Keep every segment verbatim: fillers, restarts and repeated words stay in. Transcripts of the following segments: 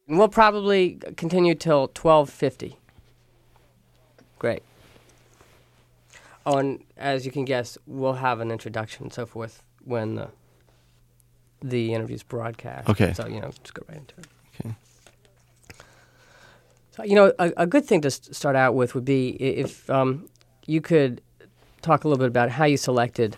And we'll probably continue till twelve fifty. Great. Oh, and as you can guess, we'll have an introduction and so forth when the the interview's broadcast. Okay. So, you know, just go right into it. Okay. So, you know, a, a good thing to st- start out with would be i- if um, you could talk a little bit about how you selected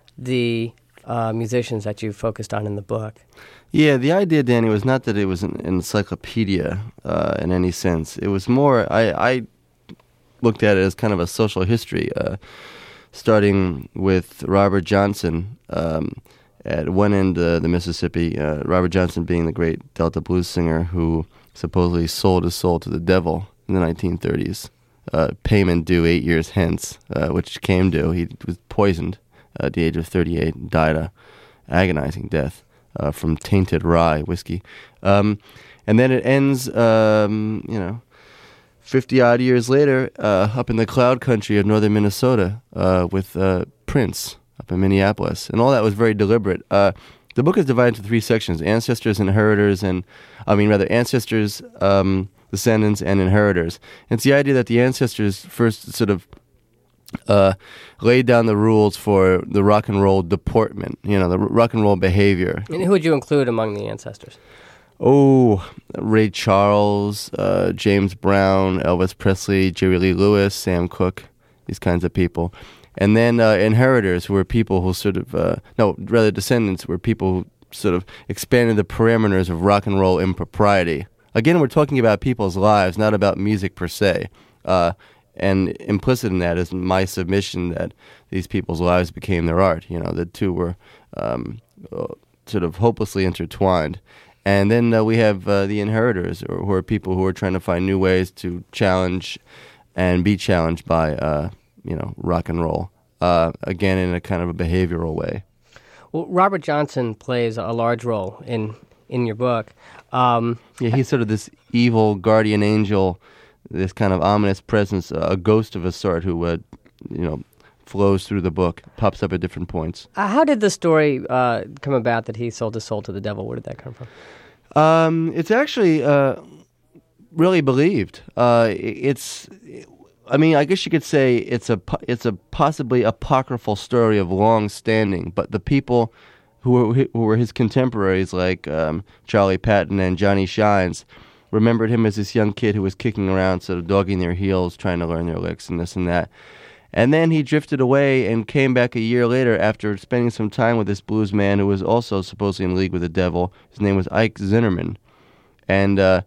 the uh, musicians that you focused on in the book. Yeah, the idea, Danny, was not that it was an encyclopedia uh, in any sense. It was more, I, I looked at it as kind of a social history, uh, starting with Robert Johnson um, at one end of the Mississippi, uh, Robert Johnson being the great Delta blues singer who supposedly sold his soul to the devil in the nineteen thirties. Uh, payment due eight years hence, uh, which came due. He was poisoned uh, at the age of thirty-eight and died a agonizing death uh, from tainted rye whiskey. Um, and then it ends, um, you know, fifty-odd years later, uh, up in the cloud country of northern Minnesota uh, with uh, Prince up in Minneapolis. And all that was very deliberate. Uh, the book is divided into three sections, ancestors, inheritors, and, I mean, rather, ancestors, um, descendants, and inheritors. It's the idea that the ancestors first sort of uh, laid down the rules for the rock and roll deportment, you know, the rock and roll behavior. And who would you include among the ancestors? Oh, Ray Charles, uh, James Brown, Elvis Presley, Jerry Lee Lewis, Sam Cooke, these kinds of people. And then uh, inheritors, who were people who sort of, uh, no, rather descendants, were people who sort of expanded the parameters of rock and roll impropriety. Again, we're talking about people's lives, not about music per se. Uh, and implicit in that is my submission that these people's lives became their art. You know, the two were um, sort of hopelessly intertwined. And then uh, we have uh, the inheritors, or who are people who are trying to find new ways to challenge and be challenged by, uh, you know, rock and roll. Uh, again, in a kind of a behavioral way. Well, Robert Johnson plays a large role in, in your book. Um, yeah, he's sort of this evil guardian angel, this kind of ominous presence, uh, a ghost of a sort who, uh, you know, flows through the book, pops up at different points. Uh, how did the story uh, come about that he sold his soul to the devil? Where did that come from? Um, it's actually uh, really believed. Uh, it's, I mean, I guess you could say it's a it's a possibly apocryphal story of long standing, but the people who were who were his contemporaries, like um, Charlie Patton and Johnny Shines, remembered him as this young kid who was kicking around, sort of dogging their heels, trying to learn their licks and this and that. And then he drifted away and came back a year later after spending some time with this blues man who was also supposedly in league with the devil. His name was Ike Zinnerman. And uh,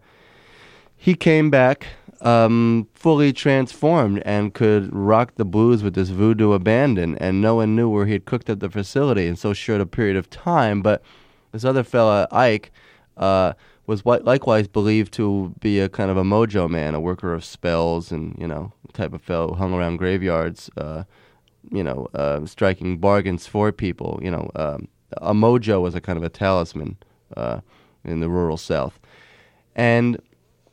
he came back um, fully transformed and could rock the blues with this voodoo abandon. And no one knew where he had cooked up the facility in so short a period of time. But this other fella, Ike, uh, was likewise believed to be a kind of a mojo man, a worker of spells, and, you know, type of fellow who hung around graveyards, uh, you know, uh, striking bargains for people. You know, um, a mojo was a kind of a talisman uh, in the rural South. And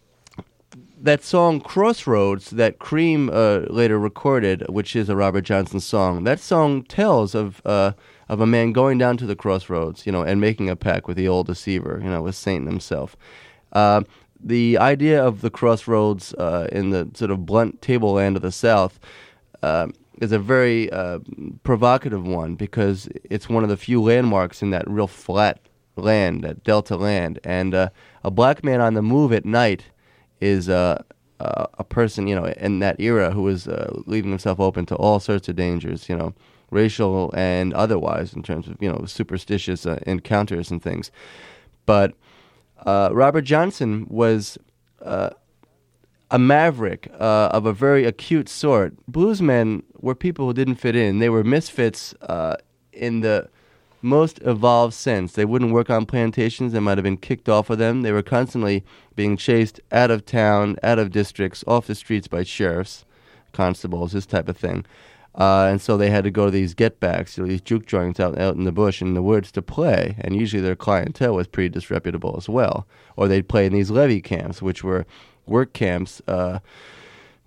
that song Crossroads that Cream uh, later recorded, which is a Robert Johnson song, that song tells of uh, of a man going down to the crossroads, you know, and making a pact with the old deceiver, you know, with Satan himself. Uh, the idea of the crossroads uh, in the sort of blunt tableland of the South uh, is a very uh, provocative one, because it's one of the few landmarks in that real flat land, that delta land. And uh, a black man on the move at night is uh, uh, a person, you know, in that era who was uh, leaving himself open to all sorts of dangers, you know, racial and otherwise, in terms of, you know, superstitious uh, encounters and things. But uh, Robert Johnson was uh, a maverick uh, of a very acute sort. Bluesmen were people who didn't fit in. They were misfits uh, in the most evolved sense. They wouldn't work on plantations. They might have been kicked off of them. They were constantly being chased out of town, out of districts, off the streets by sheriffs, constables, this type of thing. Uh, and so they had to go to these get-backs, you know, these juke joints out, out in the bush, in the woods, to play. And usually their clientele was pretty disreputable as well. Or they'd play in these levee camps, which were work camps uh,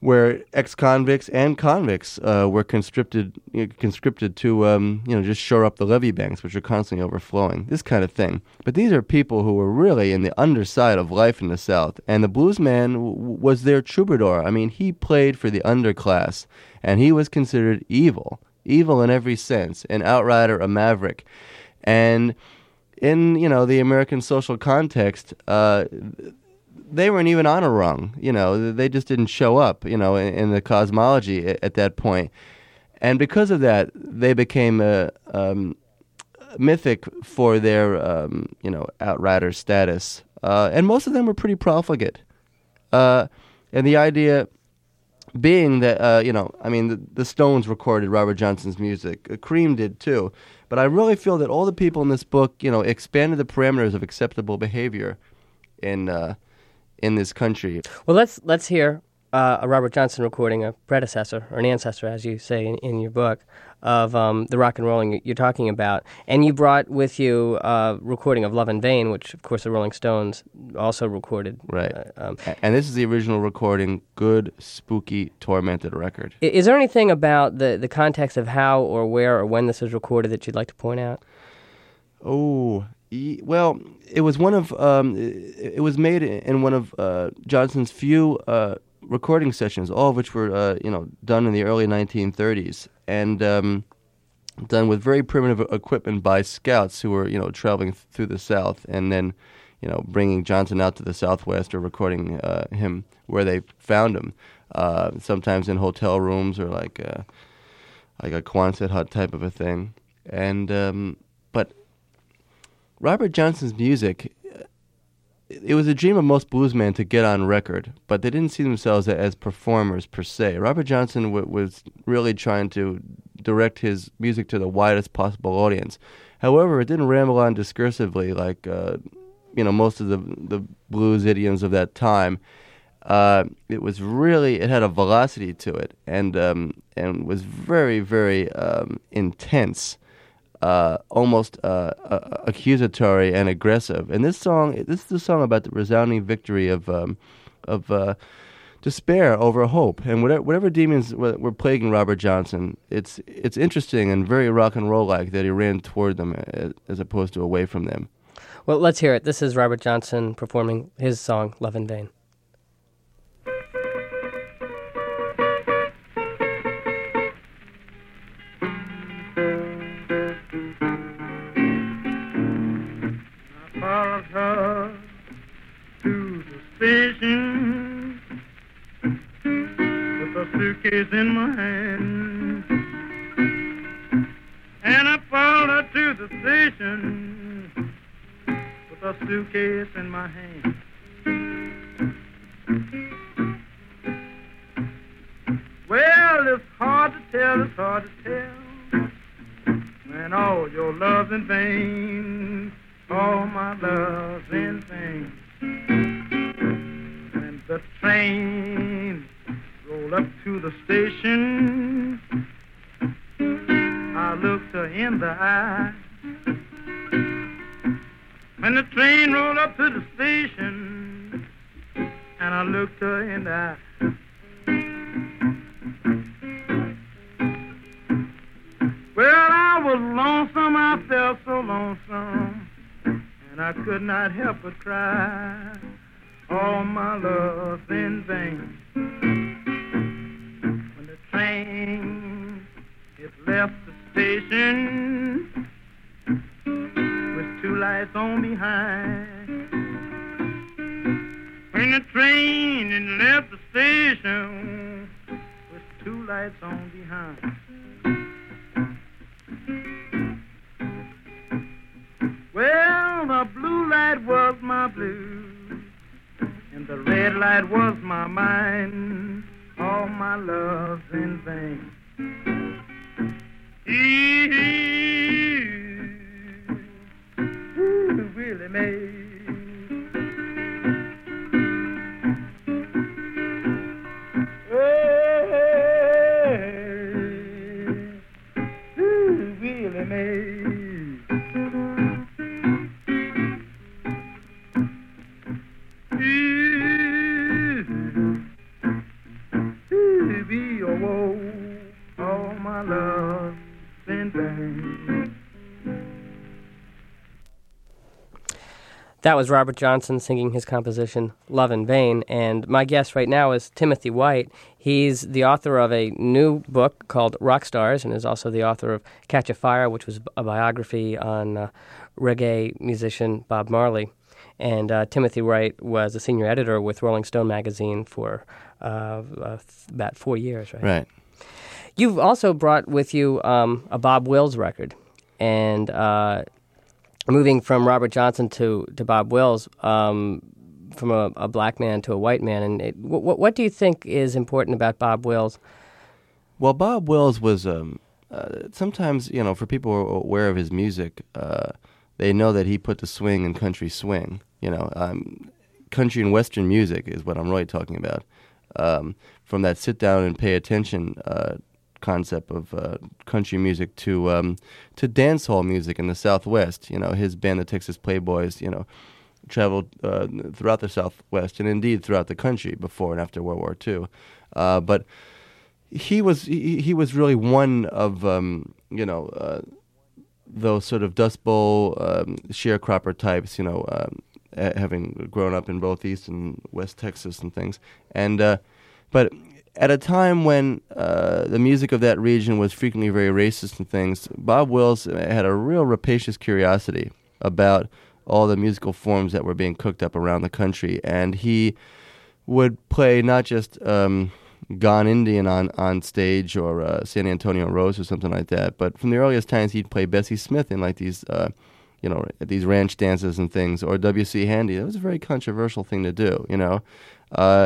where ex-convicts and convicts uh, were conscripted you know, conscripted to um, you know just shore up the levee banks, which are constantly overflowing. This kind of thing. But these are people who were really in the underside of life in the South, and the blues man w- was their troubadour. I mean, he played for the underclass, and he was considered evil, evil in every sense, an outrider, a maverick, and in you know the American social context. Uh, They weren't even on a rung, you know. They just didn't show up, you know, in, in the cosmology at, at that point. And because of that, they became uh, um, mythic for their, um, you know, outrider status. Uh, and most of them were pretty profligate. Uh, and the idea being that, uh, you know, I mean, the, the Stones recorded Robert Johnson's music. Uh, Cream did too. But I really feel that all the people in this book, you know, expanded the parameters of acceptable behavior in... Uh, in this country. Well, let's let's hear uh, a Robert Johnson recording, a predecessor, or an ancestor, as you say in, in your book, of um, the rock and rolling you're talking about. And you brought with you a recording of Love in Vain, which, of course, the Rolling Stones also recorded. Right. Uh, um, and this is the original recording, good, spooky, tormented record. Is there anything about the, the context of how or where or when this was recorded that you'd like to point out? Oh, well, it was one of um, it, it was made in one of uh, Johnson's few uh, recording sessions, all of which were uh, you know done in the early nineteen thirties, and um, done with very primitive equipment by scouts who were you know traveling th- through the South, and then you know bringing Johnson out to the Southwest or recording uh, him where they found him, uh, sometimes in hotel rooms or like a, like a Quonset hut type of a thing, and um, but. Robert Johnson's music, it was a dream of most bluesmen to get on record, but they didn't see themselves as performers per se. Robert Johnson w- was really trying to direct his music to the widest possible audience. However, it didn't ramble on discursively like uh, you know most of the the blues idioms of that time. Uh, it was really it had a velocity to it, and um, and was very very um, intense. Uh, almost uh, uh, accusatory and aggressive, and this song, this is a song about the resounding victory of um, of uh, despair over hope, and whatever, whatever demons were, were plaguing Robert Johnson. It's it's interesting and very rock and roll like that he ran toward them as, as opposed to away from them. Well, let's hear it. This is Robert Johnson performing his song "Love in Vain." Followed her to the station with a suitcase in my hand, and I followed her to the station with a suitcase in my hand. Well, it's hard to tell, it's hard to tell when all your love's in vain. All my love's in vain. And the train rolled up to the station. I looked her in the eye. When the train rolled up to the station, and I looked her in the eye. Well, I was lonesome, I felt so lonesome, and I could not help but cry. All my love's in vain. When the train it left the station with two lights on behind. When the train it left the station with two lights on behind. Well, the blue light was my blue, and the red light was my mind. All my love's in vain. Ooh, really made. Ooh, really made. Ooh, That was Robert Johnson singing his composition, Love in Vain. And my guest right now is Timothy White. He's the author of a new book called Rock Stars and is also the author of Catch a Fire, which was a biography on uh, reggae musician Bob Marley. And uh, Timothy White was a senior editor with Rolling Stone magazine for uh, uh, about four years, right? Right. You've also brought with you um, a Bob Wills record. And uh, moving from Robert Johnson to, to Bob Wills, um, from a, a black man to a white man, and it, what, what do you think is important about Bob Wills? Well, Bob Wills was um, uh, sometimes, you know, for people who are aware of his music, uh, they know that he put the swing in country swing. You know, um, country and western music is what I'm really talking about. Um, from that sit down and pay attention uh, concept of uh, country music to um, to dance hall music in the Southwest. You know, his band, the Texas Playboys, you know, traveled uh, throughout the Southwest and indeed throughout the country before and after World War Two. Uh, but he was he, he was really one of um, you know uh, those sort of Dust Bowl um, sharecropper types. You know, um, having grown up in both East and West Texas and things, and uh, but. At a time when uh, the music of that region was frequently very racist and things, Bob Wills had a real rapacious curiosity about all the musical forms that were being cooked up around the country. And he would play not just um, Gone Indian on, on stage or uh, San Antonio Rose or something like that, but from the earliest times he'd play Bessie Smith in like these, uh, you know, these ranch dances and things, or W C Handy. It was a very controversial thing to do, you know. Uh,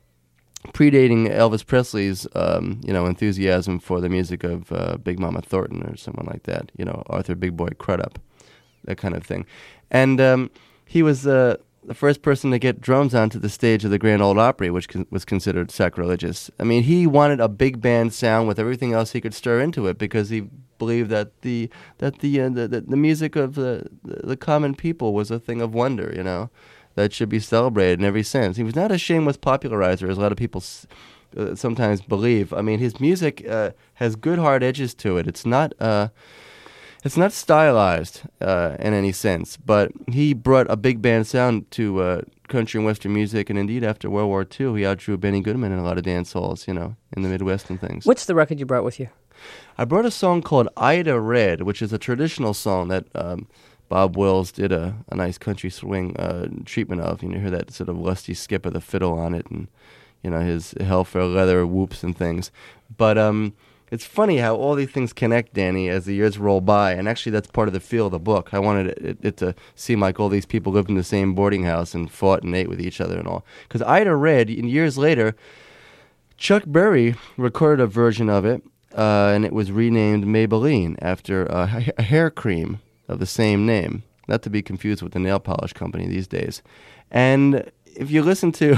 predating Elvis Presley's, um, you know, enthusiasm for the music of uh, Big Mama Thornton or someone like that, you know, Arthur Big Boy Crudup, that kind of thing. And um, he was uh, the first person to get drums onto the stage of the Grand Ole Opry, which con- was considered sacrilegious. I mean, he wanted a big band sound with everything else he could stir into it because he believed that the that the uh, the, the, the music of the, the common people was a thing of wonder, you know, that should be celebrated in every sense. He was not a shameless popularizer, as a lot of people s- uh, sometimes believe. I mean, his music uh, has good hard edges to it. It's not uh, it's not stylized uh, in any sense, but he brought a big band sound to uh, country and western music, and indeed, after World War Two, he outdrew Benny Goodman in a lot of dance halls, you know, in the Midwest and things. What's the record you brought with you? I brought a song called Ida Red, which is a traditional song that Um, Bob Wills did a, a nice country swing uh, treatment of. You know, hear that sort of lusty skip of the fiddle on it, and you know his hell for leather whoops and things. But um, it's funny how all these things connect, Danny, as the years roll by. And actually, that's part of the feel of the book. I wanted it, it, it to seem like all these people lived in the same boarding house and fought and ate with each other and all. Because Ida Red, and years later, Chuck Berry recorded a version of it, uh, and it was renamed Maybelline after a, a hair cream of the same name, not to be confused with the nail polish company these days. And if you listen to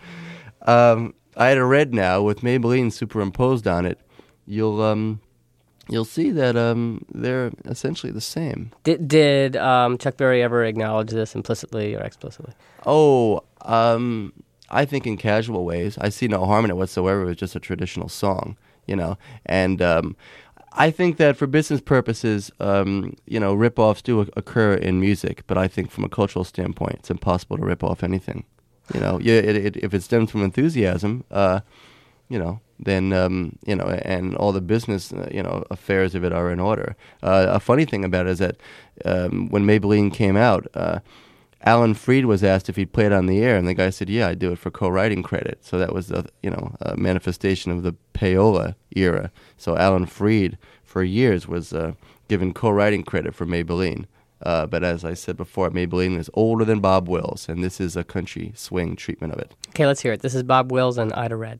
um, Ida Red now with Maybelline superimposed on it, you'll um, you'll see that um, they're essentially the same. Did, did um, Chuck Berry ever acknowledge this implicitly or explicitly? Oh, um, I think in casual ways. I see no harm in it whatsoever. It was just a traditional song, you know, and Um, I think that for business purposes, um, you know, rip-offs do occur in music, but I think from a cultural standpoint, it's impossible to rip off anything. You know, yeah, it, it, if it stems from enthusiasm, uh, you know, then, um, you know, and all the business, uh, you know, affairs of it are in order. Uh, a funny thing about it is that um, when Maybelline came out, uh, Alan Freed was asked if he'd play it on the air, and the guy said, yeah, I'd do it for co-writing credit. So that was, a, you know, a manifestation of the payola era. So Alan Freed, for years, was uh, given co-writing credit for Maybelline. Uh, but as I said before, Maybelline is older than Bob Wills, and this is a country swing treatment of it. Okay, let's hear it. This is Bob Wills and Ida Red.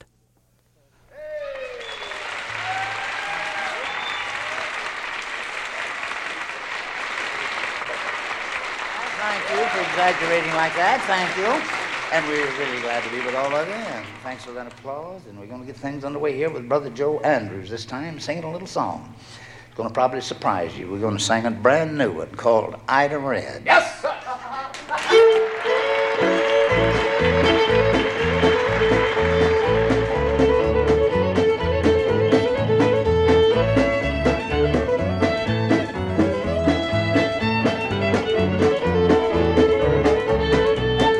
Thank you for exaggerating like that. Thank you. And we're really glad to be with all of you. And thanks for that applause. And we're going to get things underway here with Brother Joe Andrews this time, singing a little song. It's going to probably surprise you. We're going to sing a brand new one called Ida Red. Yes, sir.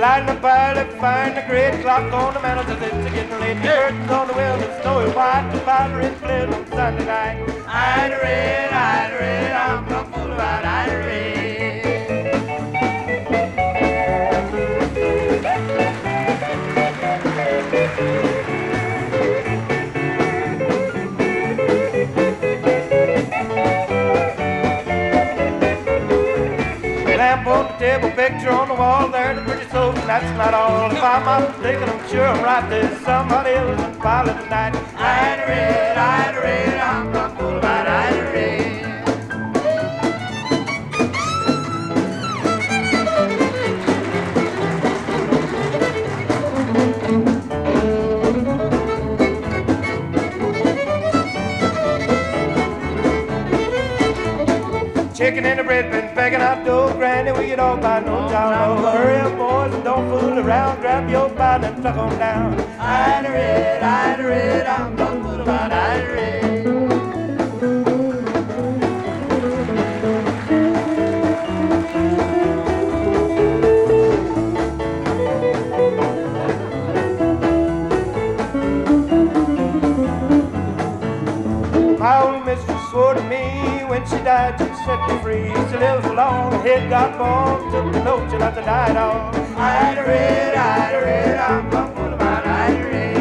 Lighting the fire, let's find the great clock on the mantel, says it's getting late. The curtains on the window, it's snowy white, the fire is lit on Sunday night. Ida Red, Ida Red, I'm not fool about Ida Red. Lamp on the table, picture on the wall, there's a pretty soul, and that's not all. If I'm not mistaken, I'm sure I'm right, there's somebody else in the parlor tonight. Ida Red, Ida Red, I'm not fool about Ida Red. Chicken in the bread bin, begging out dough, granny, we get all by no time. Oh, hurry up, boys, and don't fool around. Grab your bite and tuck on down. Ida Red, Ida Red, I'm not fool about Ida Red. My old mistress swore to me when she died, she set me free. She lives along, her head got bald, took the note, she left the night on. Ida Red, Ida Red, I'm not full about Ida Red.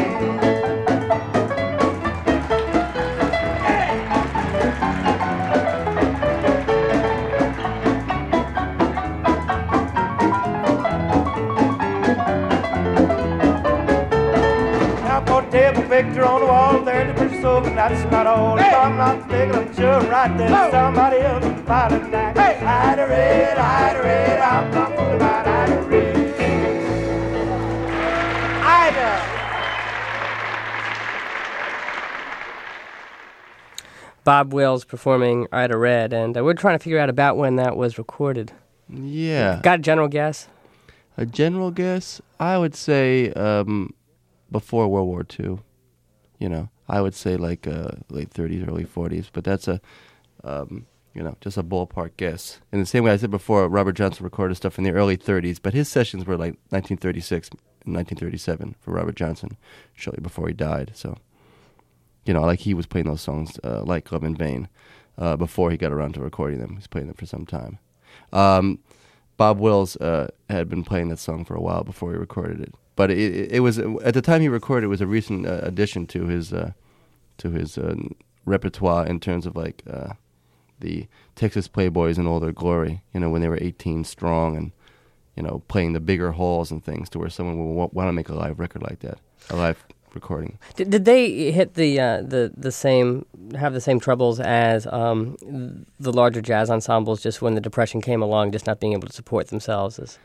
Table picture on the wall, there's a pretty soul, and that's not all. Hey. If I'm not mistaken, I'm sure right there's oh. somebody else in the parlor tonight. Hey. Ida Red, Ida Red, I'm not fooling about Ida Red. Ida. Bob Wills performing Ida Red, and uh, we're trying to figure out about when that was recorded. Yeah. Got a general guess? A general guess? I would say um, before World War Two. You know, I would say like uh, late thirties, early forties, but that's a, um, you know, just a ballpark guess. In the same way I said before, Robert Johnson recorded stuff in the early thirties, but his sessions were like nineteen thirty-six and nineteen thirty-seven for Robert Johnson, shortly before he died. So, you know, like he was playing those songs uh, like Love in Vain uh, before he got around to recording them. He was playing them for some time. Um, Bob Wills uh, had been playing that song for a while before he recorded it. But it, it, it was at the time he recorded. It was a recent uh, addition to his uh, to his uh, repertoire in terms of like uh, the Texas Playboys in all their glory. You know, when they were eighteen strong and you know playing the bigger halls and things, to where someone would w- want to make a live record like that, a live recording. Did, did they hit the uh, the the same have the same troubles as um, the larger jazz ensembles? Just when the Depression came along, just not being able to support themselves as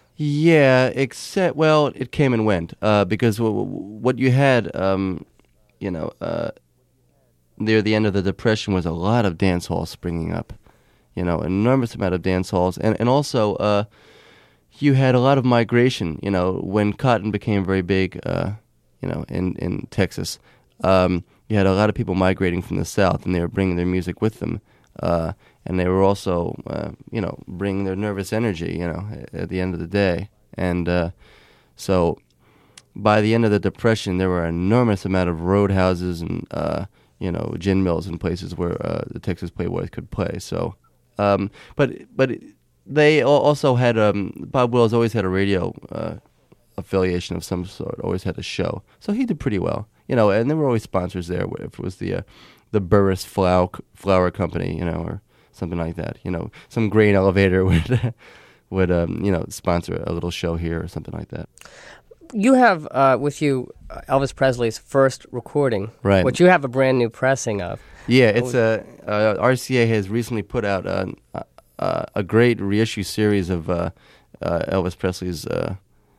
Yeah, except, well, it came and went, uh, because w- w- what you had, um, you know, uh, near the end of the Depression was a lot of dance halls springing up, you know, an enormous amount of dance halls, and, and also uh, you had a lot of migration, you know, when cotton became very big, uh, you know, in, in Texas, um, you had a lot of people migrating from the South, and they were bringing their music with them, uh, and they were also, uh, you know, bringing their nervous energy, you know, at the end of the day. And uh, so by the end of the Depression, there were an enormous amount of roadhouses and, uh, you know, gin mills and places where uh, the Texas Playboys could play. So, um, but but they also had, um, Bob Wills always had a radio uh, affiliation of some sort, always had a show. So he did pretty well, you know, and there were always sponsors there, if it was the, uh, the Burris Flour, Flour Company, you know, or something like that, you know, some grain elevator would, would um, you know, sponsor a little show here or something like that. You have uh, with you uh, Elvis Presley's first recording, right? Which you have a brand new pressing of. Yeah, it's a uh, R C A has recently put out a a, a great reissue series of uh, uh, Elvis Presley's uh,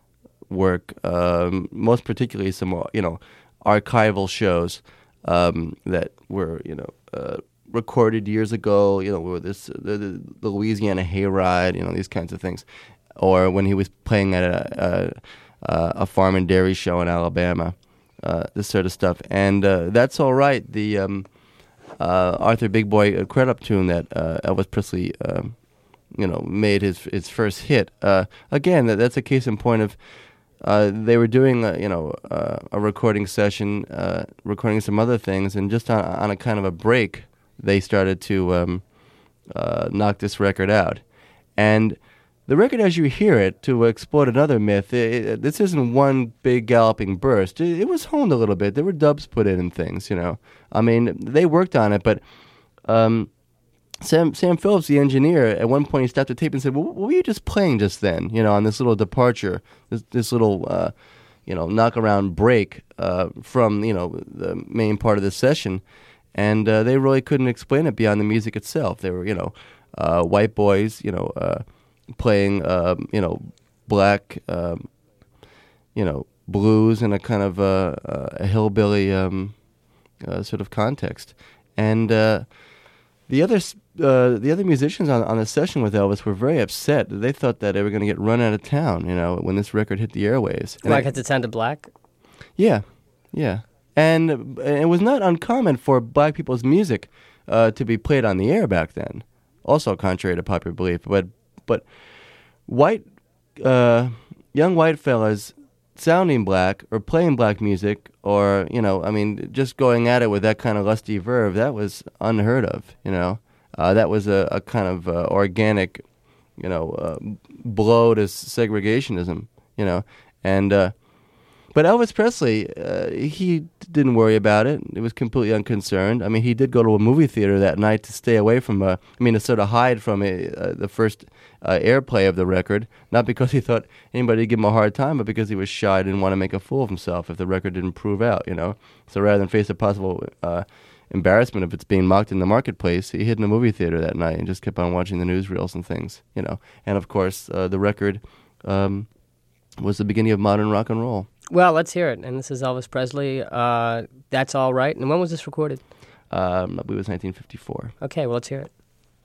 work, um, most particularly some you know archival shows um, that were you know. Uh, recorded years ago, you know, where this the, the, the Louisiana Hayride, you know, these kinds of things, or when he was playing at a a, a farm and dairy show in Alabama, uh, this sort of stuff. And uh, That's All Right, the um, uh, Arthur Big Boy credit tune that uh, Elvis Presley um, you know, made his his first hit. Uh, again, that, that's a case in point of uh, they were doing, a, you know, uh, a recording session, uh, recording some other things, and just on, on a kind of a break, they started to um, uh, knock this record out. And the record, as you hear it, to explode another myth, it, it, this isn't one big galloping burst. It, it was honed a little bit. There were dubs put in and things, you know. I mean, they worked on it, but um, Sam Sam Phillips, the engineer, at one point he stopped the tape and said, well, what were you just playing just then, you know, on this little departure, this, this little, uh, you know, knock-around break uh, from, you know, the main part of the session. And uh, they really couldn't explain it beyond the music itself. They were, you know, uh, white boys, you know, uh, playing, um, you know, black, um, you know, blues in a kind of uh, uh, a hillbilly um, uh, sort of context. And uh, the other uh, the other musicians on, on the session with Elvis were very upset. They thought that they were going to get run out of town, you know, when this record hit the airwaves. Like it sounded black? Yeah, yeah. And it was not uncommon for black people's music uh, to be played on the air back then, also contrary to popular belief. But but white, uh, young white fellas sounding black or playing black music or, you know, I mean, just going at it with that kind of lusty verve, that was unheard of, you know. Uh, that was a, a kind of uh, organic, you know, uh, blow to segregationism, you know. And uh, but Elvis Presley, uh, he didn't worry about it. He was completely unconcerned. I mean, he did go to a movie theater that night to stay away from, uh, I mean, to sort of hide from uh, the first uh, airplay of the record, not because he thought anybody would give him a hard time, but because he was shy, didn't want to make a fool of himself if the record didn't prove out, you know. So rather than face a possible uh, embarrassment if it's being mocked in the marketplace, he hid in a movie theater that night and just kept on watching the newsreels and things, you know. And, of course, uh, the record um, was the beginning of modern rock and roll. Well, let's hear it. And this is Elvis Presley. Uh, That's All Right. And when was this recorded? Um, I believe it was nineteen fifty-four. Okay, well, let's hear it.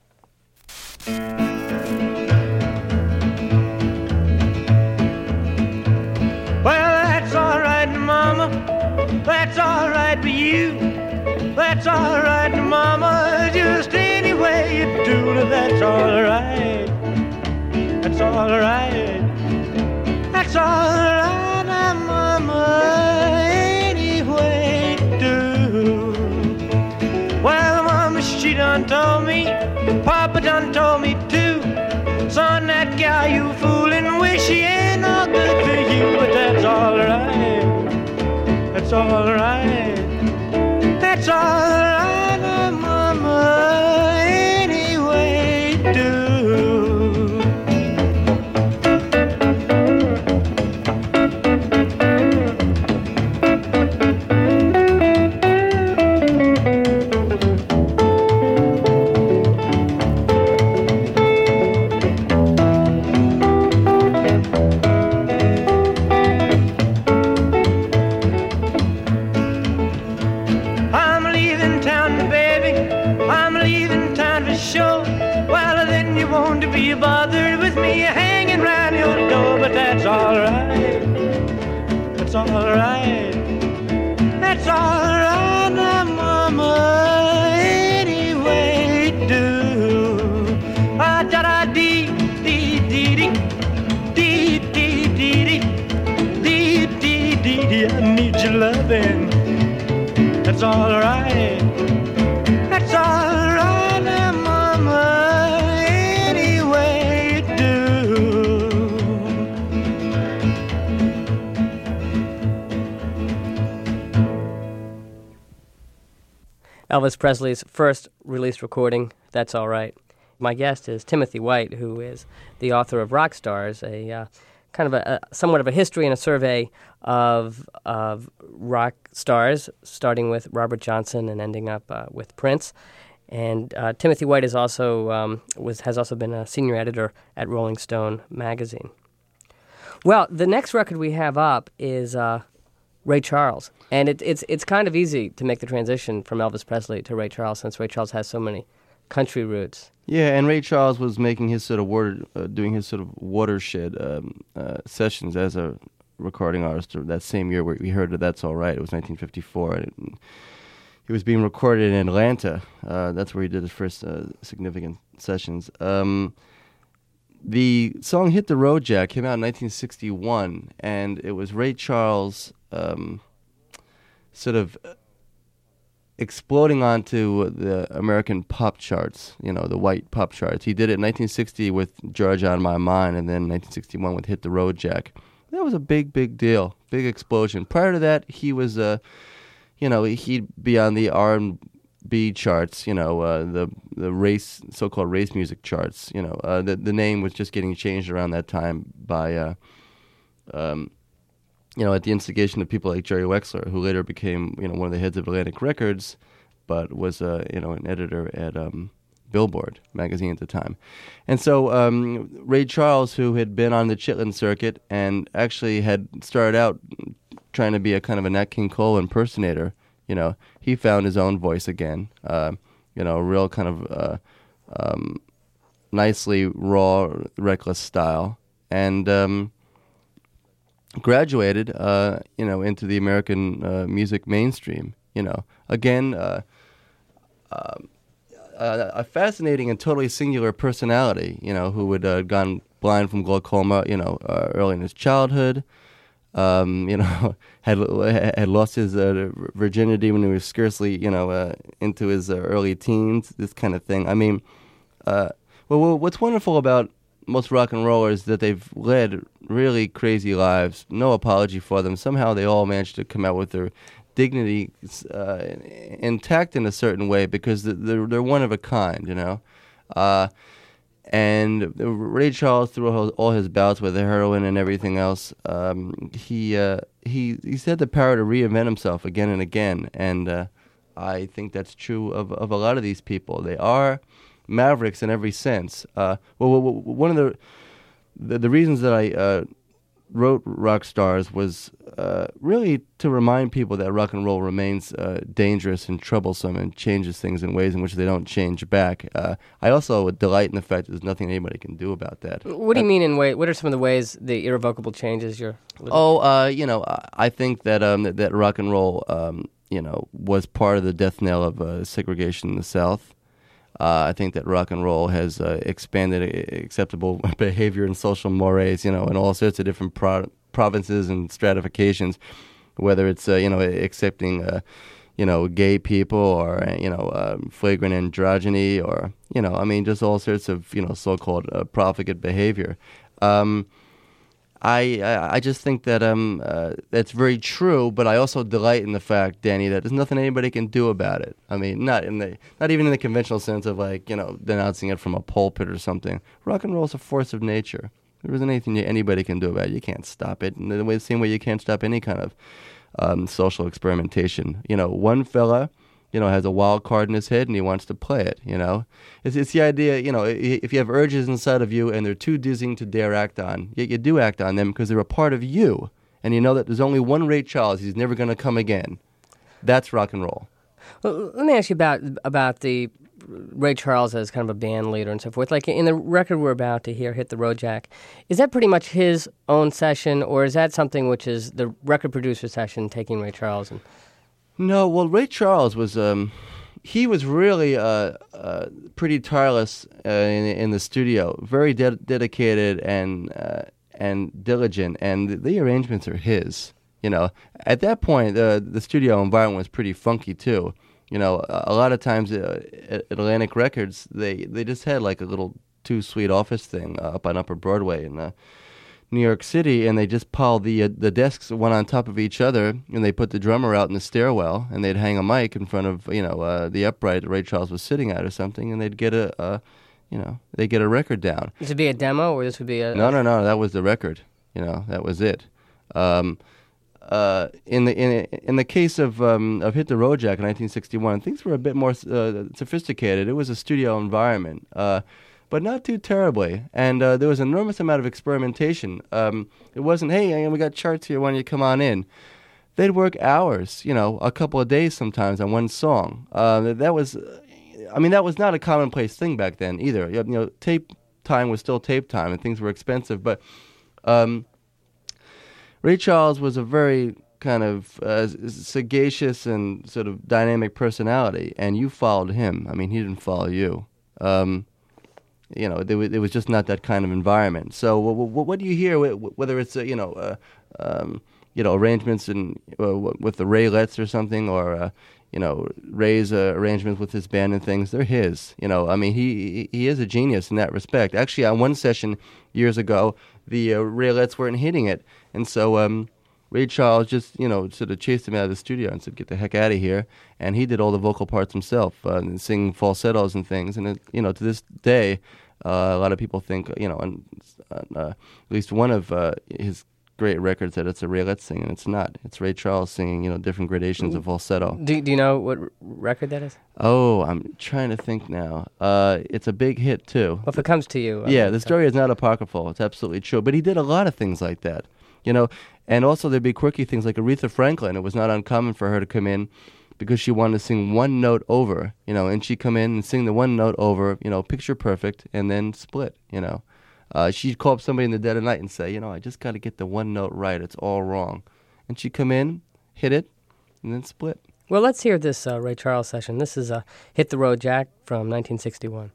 Well, that's all right, Mama. That's all right with you. That's all right, Mama. Just any way you do it, that's all right. That's all right. That's all right, Mama. Any way you do. Well, Mama, she done told me, Papa done told me too. Son, that gal you fooling with, she ain't no good to you. But that's all right. That's all right. That's all right, Mama. Any way you do. That's all right. That's all right. That's all right, now, Mama. Any way you do. Ah, da da dee dee dee dee dee dee dee dee dee dee dee. I need your loving. That's all right. That's all right, now, Mama. Any way you do. Elvis Presley's first released recording, That's All Right. My guest is Timothy White, who is the author of Rock Stars, a uh, kind of a, a somewhat of a history and a survey of of rock stars, starting with Robert Johnson and ending up uh, with Prince. And uh, Timothy White is also um, was has also been a senior editor at Rolling Stone magazine. Well, the next record we have up is Uh, Ray Charles, and it, it's it's kind of easy to make the transition from Elvis Presley to Ray Charles, since Ray Charles has so many country roots. Yeah, and Ray Charles was making his sort of water, uh, doing his sort of watershed um, uh, sessions as a recording artist. That same year where we heard it, That's All Right. It was nineteen fifty-four. And it, he was being recorded in Atlanta. Uh, that's where he did his first uh, significant sessions. Um, the song "Hit the Road Jack" came out in nineteen sixty-one, and it was Ray Charles um, sort of exploding onto the American pop charts, you know, the white pop charts. He did it in nineteen sixty with Georgia on My Mind, and then nineteen sixty-one with Hit the Road Jack. That was a big, big deal, big explosion. Prior to that, he was, uh, you know, he'd be on the R and B charts, you know, uh, the the race, so-called race music charts. You know, uh, the the name was just getting changed around that time by, uh, um, you know, at the instigation of people like Jerry Wexler, who later became, you know, one of the heads of Atlantic Records, but was, uh, you know, an editor at um, Billboard magazine at the time. And so um, Ray Charles, who had been on the Chitlin circuit and actually had started out trying to be a kind of a Nat King Cole impersonator, you know, he found his own voice again. Uh, you know, a real kind of uh, um, nicely raw, reckless style, and um, graduated, uh, you know, into the American uh, music mainstream. You know, again, uh, uh, a fascinating and totally singular personality. You know, who had uh, gone blind from glaucoma, you know, uh, early in his childhood. Um, you know, had had lost his uh, virginity when he was scarcely, you know, uh, into his uh, early teens. This kind of thing. I mean, uh, well, what's wonderful about most rock and rollers is that they've led really crazy lives. No apology for them. Somehow they all managed to come out with their dignity uh, intact in a certain way because they're they're one of a kind. You know. Uh, And Ray Charles, through all, all his bouts with the heroin and everything else, um, he uh, he he's had the power to reinvent himself again and again. And uh, I think that's true of, of a lot of these people. They are mavericks in every sense. Uh, well, one of the the, the reasons that I uh, wrote Rock Stars was uh, really to remind people that rock and roll remains uh, dangerous and troublesome and changes things in ways in which they don't change back. Uh, I also delight in the fact that there's nothing anybody can do about that. What do you uh, mean in way? What are some of the ways, the irrevocable changes you're... Oh, uh, you know, I think that, um, that that rock and roll, um, you know, was part of the death knell of uh, segregation in the South. Uh, I think that rock and roll has uh, expanded acceptable behavior and social mores, you know, in all sorts of different pro- provinces and stratifications, whether it's, uh, you know, accepting, uh, you know, gay people or, uh, you know, um, flagrant androgyny or, you know, I mean, just all sorts of, you know, so-called uh, profligate behavior. Um I, I I just think that um uh, that's very true, but I also delight in the fact, Danny, that there's nothing anybody can do about it. I mean, not in the not even in the conventional sense of like, you know, denouncing it from a pulpit or something. Rock and roll is a force of nature. There isn't anything anybody can do about it. You can't stop it. In the same way you can't stop any kind of um, social experimentation. You know, one fella, you know, has a wild card in his head and he wants to play it, you know. It's it's the idea, you know, if you have urges inside of you and they're too dizzying to dare act on, yet you do act on them because they're a part of you. And you know that there's only one Ray Charles, he's never going to come again. That's rock and roll. Well, let me ask you about about the Ray Charles as kind of a band leader and so forth. Like in the record we're about to hear, Hit the Road Jack, is that pretty much his own session or is that something which is the record producer session taking Ray Charles and... No, well, Ray Charles was, um, he was really uh, uh, pretty tireless uh, in, in the studio, very de- dedicated and uh, and diligent, and the, the arrangements are his. You know, at that point, uh, the studio environment was pretty funky too. You know, a, a lot of times uh, at Atlantic Records, they, they just had like a little two-suite office thing uh, up on Upper Broadway in uh, New York City, and they just piled the uh, the desks one on top of each other, and they put the drummer out in the stairwell, and they'd hang a mic in front of, you know, uh, the upright that Ray Charles was sitting at or something, and they'd get a, a you know, they'd get a record down. This would be a demo, or this would be a... No, no, no, that was the record. You know, that was it. Um, uh, in the in in the case of um, of Hit the Road Jack in nineteen sixty-one, things were a bit more uh, sophisticated. It was a studio environment. Uh, But not too terribly, and uh, there was an enormous amount of experimentation. Um, it wasn't, hey, we got charts here, why don't you come on in? They'd work hours, you know, a couple of days sometimes on one song. Uh, that was, I mean, that was not a commonplace thing back then either. You know, tape time was still tape time, and things were expensive. But um, Ray Charles was a very kind of uh, sagacious and sort of dynamic personality, and you followed him. I mean, he didn't follow you. Um, you know, there was, it was just not that kind of environment. So, what, what do you hear? Whether it's uh, you know, uh, um, you know, arrangements in uh, with the Raelettes or something, or uh, you know, Ray's uh, arrangements with his band and things, they're his. You know, I mean, he he is a genius in that respect. Actually, on one session years ago, the uh, Raelettes weren't hitting it, and so. Um, Ray Charles just, you know, sort of chased him out of the studio and said, "Get the heck out of here." And he did all the vocal parts himself, uh, and sing falsettos and things. And, it, you know, to this day, uh, a lot of people think, you know, on, on uh, at least one of uh, his great records that it's a Raelette singing. It's not. It's Ray Charles singing, you know, different gradations of falsetto. Do, do you know what r- record that is? Oh, I'm trying to think now. Uh, it's a big hit, too. Well, if it comes to you. Yeah, the story is not apocryphal. It's absolutely true. But he did a lot of things like that, you know. And also there'd be quirky things like Aretha Franklin. It was not uncommon for her to come in because she wanted to sing one note over, you know, and she'd come in and sing the one note over, you know, picture perfect, and then split, you know. Uh, she'd call up somebody in the dead of night and say, you know, I just got to get the one note right. It's all wrong. And she'd come in, hit it, and then split. Well, let's hear this uh, Ray Charles session. This is uh, Hit the Road Jack from nineteen sixty-one.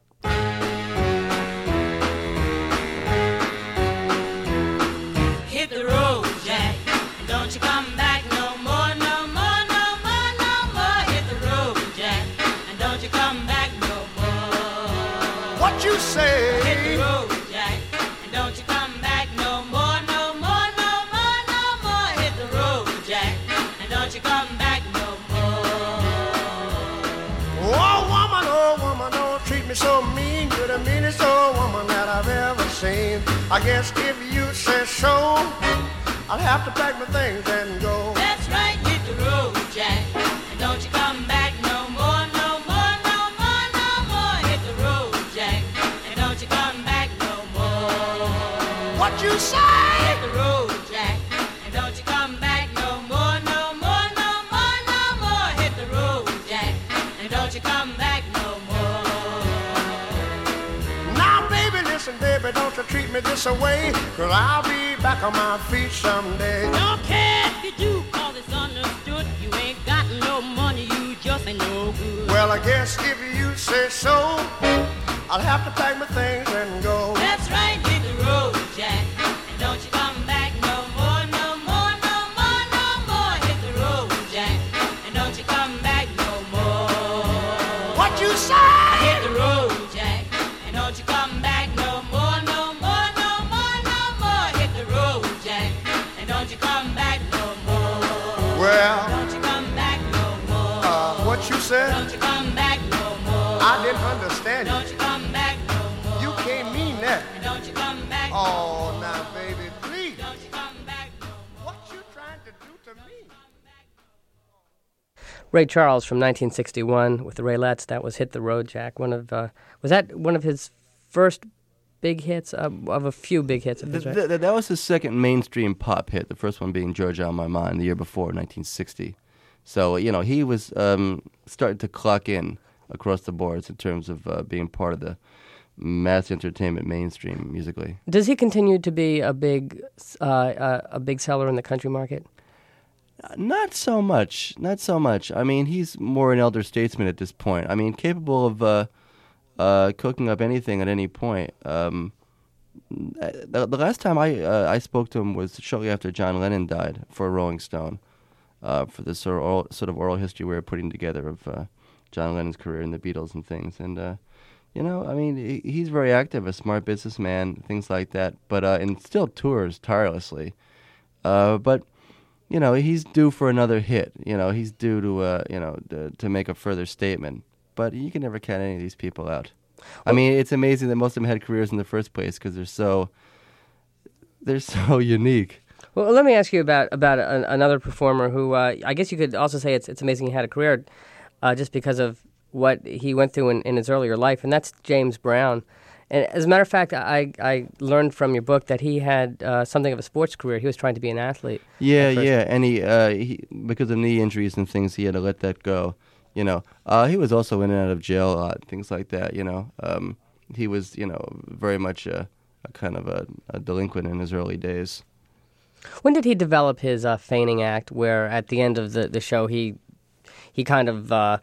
I guess if you say so, I'll have to pack my things and go. That's right, hit the road, Jack. And don't you come back no more, no more, no more, no more. Hit the road, Jack. And don't you come back no more. What you say? Hit the road, Jack. And don't you come back no more, no more, no more, no more. Hit the road, Jack. And don't you come back no more. Now, baby, listen, baby, don't you treat me this away, 'cause I'll be back on my feet someday. Don't care if you do, 'cause it's understood. You ain't got no money, you just ain't no good. Well, I guess if you say so, I'll have to pack my things and go. That's right, hit the road, Jack. And don't you come back no more, no more, no more, no more. Hit the road, Jack. And don't you come back no more. What you say? Hit the road, Jack. And don't you come back no more, no more, no more, no more. Hit the road, Jack. And don't you come back no more. Well, don't you come back no more. Uh, what you said? Don't you come back no more. I didn't understand you. Don't you come back no more. You can't mean that. And don't you come back Oh, no more. now, baby, please. Don't you come back no more. What you trying to do to me? Ray Charles from nineteen sixty-one with the Raelettes. That was Hit the Road Jack. One of uh, was that one of his first big hits uh, of a few big hits of his, right? Th- th- that was his second mainstream pop hit. The first one being Georgia on My Mind the year before, nineteen sixty. So, you know, he was um, starting to clock in across the boards in terms of uh, being part of the mass entertainment mainstream musically. Does he continue to be a big uh, uh, a big seller in the country market? Uh, Not so much. Not so much. I mean, he's more an elder statesman at this point. I mean, capable of uh, uh, cooking up anything at any point. Um, the, the last time I uh, I spoke to him was shortly after John Lennon died for Rolling Stone, uh, for this sort of, oral, sort of oral history we were putting together of uh, John Lennon's career in the Beatles and things. And, uh, you know, I mean, he, he's very active, a smart businessman, things like that, but uh, and still tours tirelessly. Uh, but... You know, he's due for another hit. You know, he's due to, uh, you know, to, to make a further statement. But you can never count any of these people out. I mean, it's amazing that most of them had careers in the first place because they're so, they're so unique. Well, let me ask you about about an, another performer who uh, I guess you could also say it's it's amazing he had a career, uh, just because of what he went through in, in his earlier life, and that's James Brown. And as a matter of fact, I, I learned from your book that he had uh, something of a sports career. He was trying to be an athlete. Yeah, yeah, and he, uh, he because of knee injuries and things, he had to let that go. You know, uh, he was also in and out of jail a lot, things like that. You know, um, he was, you know, very much a, a kind of a, a delinquent in his early days. When did he develop his uh, feigning act, where at the end of the, the show he he kind of uh,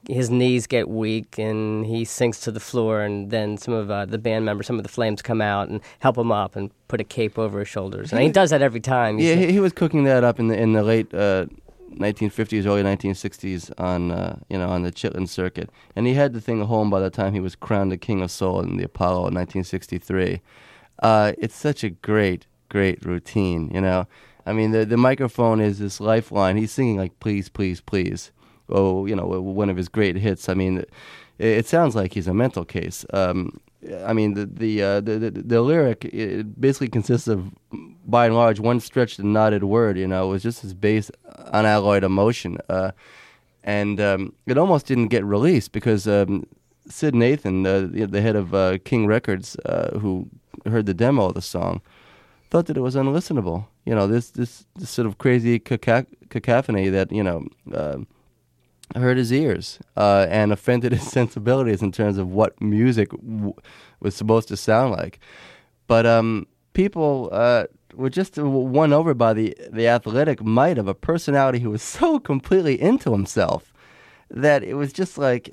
his knees get weak and he sinks to the floor, and then some of uh, the band members, some of the Flames, come out and help him up and put a cape over his shoulders. And he does that every time. He's Yeah, like- he, he was cooking that up in the in the late uh, nineteen fifties, early nineteen sixties on uh, you know on the Chitlin circuit, and he had the thing home by the time he was crowned the King of Soul in the Apollo in nineteen sixty-three. Uh, it's such a great, great routine, you know. I mean, the the microphone is this lifeline. He's singing like "Please, Please, Please." Oh, you know, one of his great hits. I mean, it, it sounds like he's a mental case. Um, I mean, the the, uh, the the the lyric it basically consists of, by and large, one stretched and knotted word. You know, it was just his base unalloyed emotion, uh, and um, it almost didn't get released because um, Sid Nathan, uh, the, the head of uh, King Records, uh, who heard the demo of the song, thought that it was unlistenable. You know, this this, this sort of crazy caca- cacophony that you know. Uh, hurt his ears uh, and offended his sensibilities in terms of what music w- was supposed to sound like. But um, people uh, were just won over by the, the athletic might of a personality who was so completely into himself that it was just like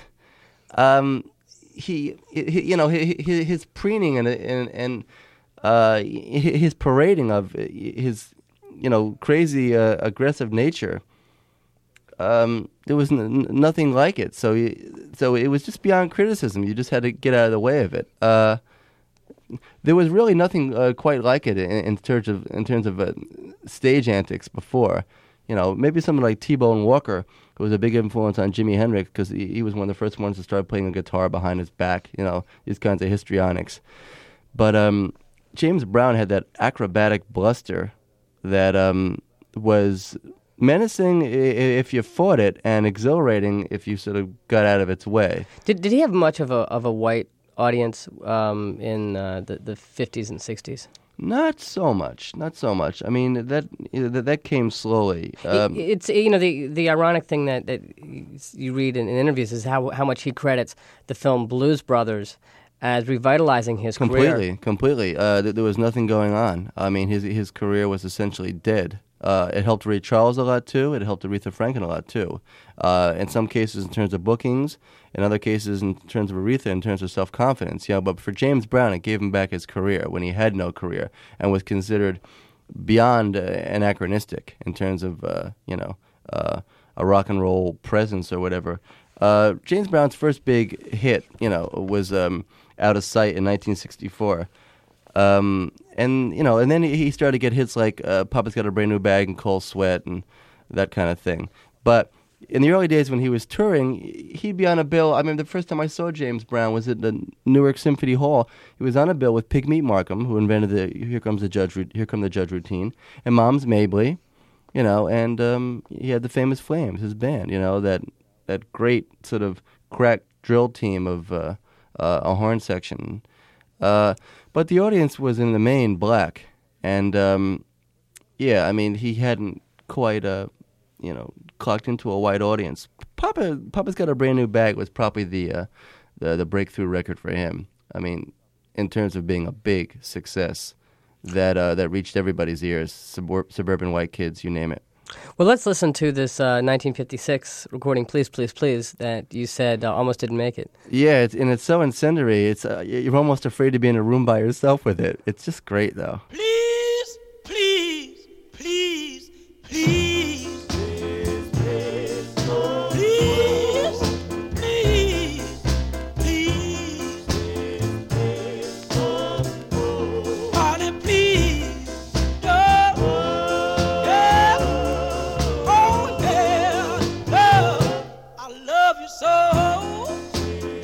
um, he, he, you know, his, his preening and and, and uh, his parading of his, you know, crazy uh, aggressive nature. Um, there was n- nothing like it, so you, so it was just beyond criticism. You just had to get out of the way of it. Uh, there was really nothing uh, quite like it in, in terms of in terms of uh, stage antics before. You know, maybe someone like T-Bone Walker, who was a big influence on Jimi Hendrix, because he, he was one of the first ones to start playing a guitar behind his back. You know, these kinds of histrionics. But um, James Brown had that acrobatic bluster that um, was menacing if you fought it, and exhilarating if you sort of got out of its way. Did did he have much of a of a white audience um, in uh, the the fifties and sixties? Not so much, not so much. I mean, that that, that came slowly. Um, It- it's you know the the ironic thing that, that you read in, in interviews is how how much he credits the film Blues Brothers as revitalizing his completely, career. completely. Uh, th- there was nothing going on. I mean, his his career was essentially dead. Uh, it helped Ray Charles a lot too. It helped Aretha Franklin a lot too. Uh, in some cases, in terms of bookings. In other cases, in terms of Aretha, in terms of self-confidence. You know, but for James Brown, it gave him back his career when he had no career and was considered beyond uh, anachronistic in terms of uh, you know uh, a rock and roll presence or whatever. Uh, James Brown's first big hit, you know, was um, Out of Sight in nineteen sixty-four. Um, and, you know, and then he started to get hits like uh, Papa's Got a Brand New Bag and Cold Sweat and that kind of thing. But in the early days when he was touring, he'd be on a bill. I mean, the first time I saw James Brown was at the Newark Symphony Hall. He was on a bill with Pigmeat Markham, who invented the Here Comes the Judge, Here Come the Judge routine, and Moms Mabley, you know, and um, he had the Famous Flames, his band, you know, that that great sort of crack drill team of uh, uh, a horn section. Uh, but the audience was in the main black, and um, yeah, I mean, he hadn't quite, uh, you know, clocked into a white audience. Papa, Papa's Got a Brand New Bag was probably the, uh, the the breakthrough record for him. I mean, in terms of being a big success that uh, that reached everybody's ears, subur- suburban white kids, you name it. Well, let's listen to this uh, nineteen fifty-six recording, Please, Please, Please, that you said uh, almost didn't make it. Yeah, it's, and it's so incendiary. It's uh, you're almost afraid to be in a room by yourself with it. It's just great, though. Please, please, please, please.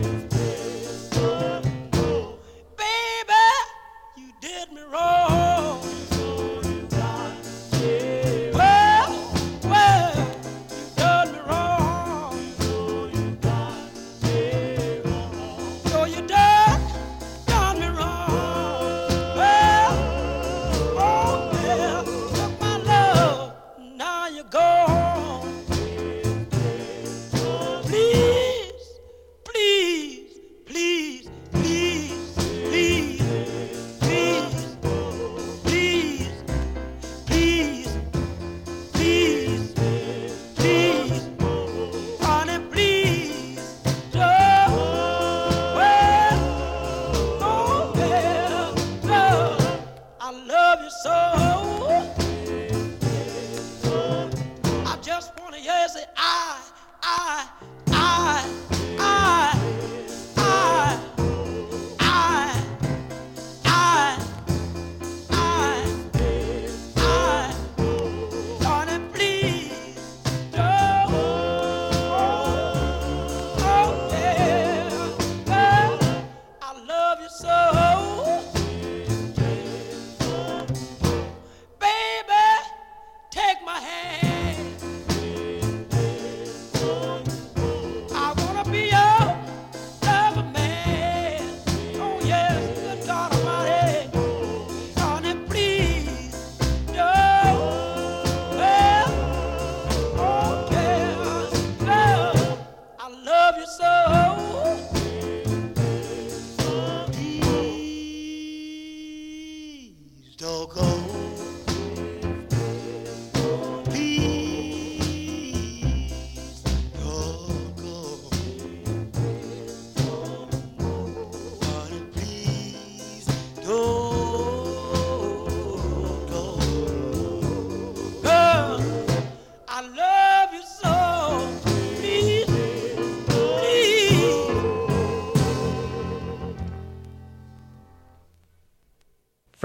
Baby, you did me wrong.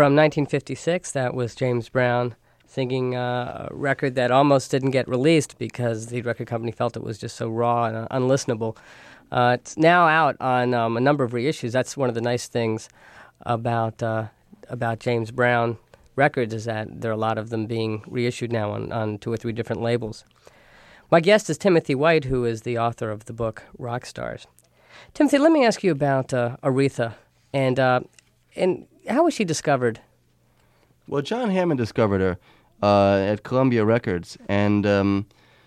from nineteen fifty-six. That was James Brown singing uh, a record that almost didn't get released because the record company felt it was just so raw and uh, unlistenable. Uh, it's now out on um, a number of reissues. That's one of the nice things about uh, about James Brown records, is that there are a lot of them being reissued now on, on two or three different labels. My guest is Timothy White, who is the author of the book Rock Stars. Timothy, let me ask you about uh, Aretha, and uh, and how was she discovered? Well, John Hammond discovered her uh, at Columbia Records, and um,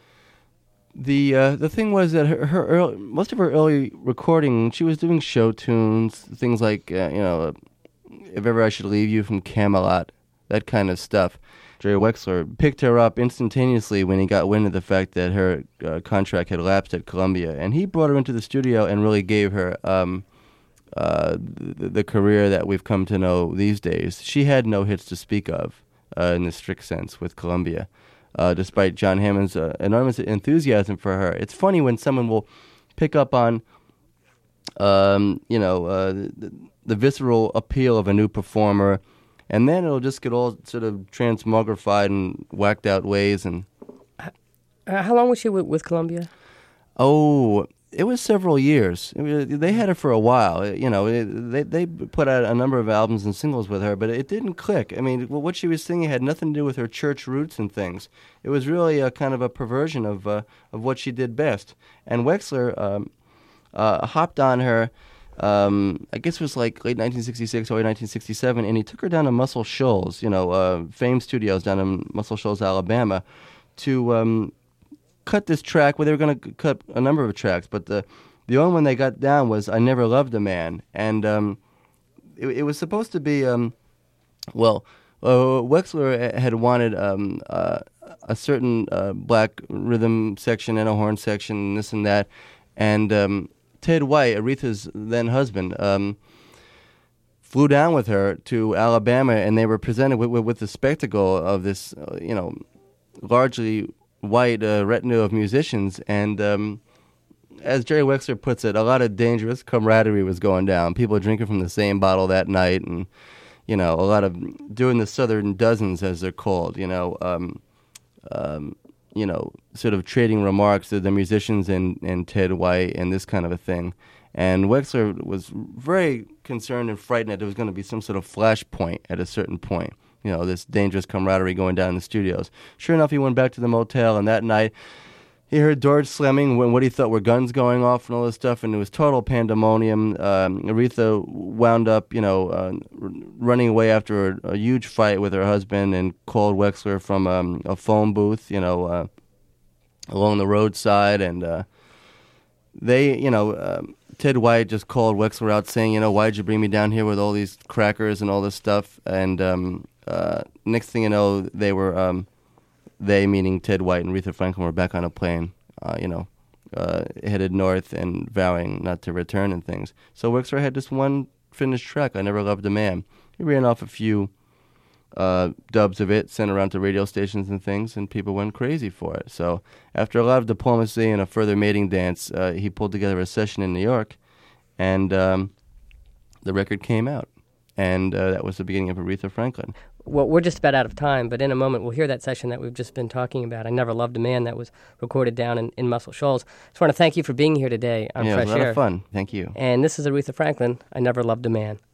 the uh, the thing was that her, her early, most of her early recording, she was doing show tunes, things like uh, you know, If Ever I Should Leave You from Camelot, that kind of stuff. Jerry Wexler picked her up instantaneously when he got wind of the fact that her uh, contract had lapsed at Columbia, and he brought her into the studio and really gave her um, uh, the, the career that we've come to know these days. She had no hits to speak of uh, in the strict sense with Columbia, uh, despite John Hammond's uh, enormous enthusiasm for her. It's funny when someone will pick up on, um, you know, uh, the, the visceral appeal of a new performer, and then it'll just get all sort of transmogrified and whacked out ways. And uh, how long was she with, with Columbia? Oh, it was several years. It was, they had her for a while. You know, it, they they put out a number of albums and singles with her, but it didn't click. I mean, what she was singing had nothing to do with her church roots and things. It was really a kind of a perversion of uh, of what she did best. And Wexler um, uh, hopped on her. Um, I guess it was like late nineteen sixty-six, early nineteen sixty-seven, and he took her down to Muscle Shoals, you know, uh, Fame Studios down in Muscle Shoals, Alabama, to um, cut this track. Well, they were going to cut a number of tracks, but the the only one they got down was "I Never Loved a Man," and um, it, it was supposed to be, um, well, uh, Wexler had wanted um, uh, a certain uh, black rhythm section and a horn section, and this and that, and um, Ted White, Aretha's then husband, um, flew down with her to Alabama, and they were presented with, with, with the spectacle of this, uh, you know, largely white uh, retinue of musicians. And um, as Jerry Wexler puts it, a lot of dangerous camaraderie was going down. People drinking from the same bottle that night, and, you know, a lot of doing the Southern Dozens, as they're called, you know, um, um, you know, sort of trading remarks to the musicians and, and Ted White and this kind of a thing. And Wexler was very concerned and frightened that there was going to be some sort of flashpoint at a certain point, you know, this dangerous camaraderie going down in the studios. Sure enough, he went back to the motel, and that night he heard doors slamming when what he thought were guns going off and all this stuff, and it was total pandemonium. Um, Aretha wound up, you know, uh, r- running away after a, a huge fight with her husband, and called Wexler from um, a phone booth, you know, uh, along the roadside, and uh, they, you know, uh, Ted White just called Wexler out saying, you know, why'd you bring me down here with all these crackers and all this stuff? And um, uh, next thing you know, they were... Um, They, meaning Ted White and Aretha Franklin, were back on a plane, uh, you know, uh, headed north and vowing not to return and things. So Wexler had this one finished track, "I Never Loved a Man." He ran off a few uh, dubs of it, sent around to radio stations and things, and people went crazy for it. So after a lot of diplomacy and a further mating dance, uh, he pulled together a session in New York, and um, the record came out. And uh, that was the beginning of Aretha Franklin. Well, we're just about out of time, but in a moment we'll hear that session that we've just been talking about, "I Never Loved a Man," that was recorded down in, in Muscle Shoals. Just want to thank you for being here today on yeah, Fresh it was a lot Air. of fun. Thank you. And this is Aretha Franklin, "I Never Loved a Man."